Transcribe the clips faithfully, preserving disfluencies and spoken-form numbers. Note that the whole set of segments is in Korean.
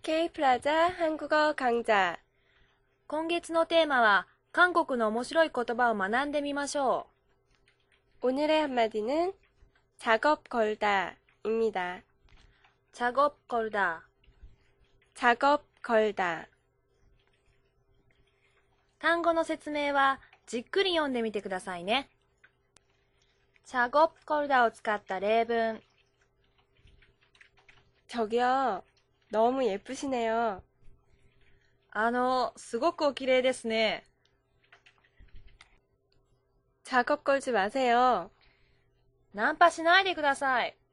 Kプラザ한국어 강좌. 今月のテーマは韓国の面白い言葉を学んでみましょ 오늘의 한마디는 작업 걸다입니다. う。작업 걸다. 작업 걸다. 単語の説明はじっくり読んでみてくださいね。작업 걸다を使った例文。 저기요, 너무 예쁘시네요. あの、すごくお綺麗ですね。 작업 걸지 마세요. ナンパしないでください。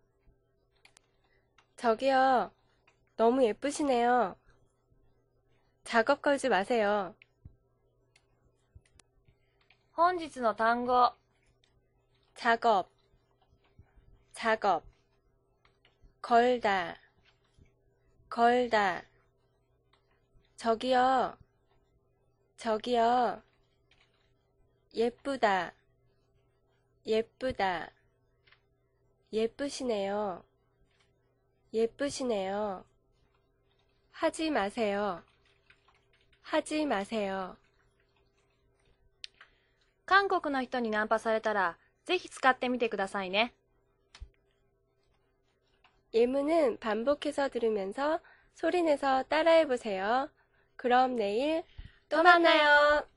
저기요, 너무 예쁘시네요. 작업 걸지 마세요. 本日の単語。 작업, 작업, 걸다, 걸다. 저기요, 저기요, 예쁘다, 예쁘다, 예쁘시네요, 예쁘시네요. 하지 마세요, 하지 마세요. 韓国の人にナンパされたらぜひ使ってみてくださいね。 예문은 반복해서 들으면서 소리내서 따라해보세요. 그럼 내일 또 만나요.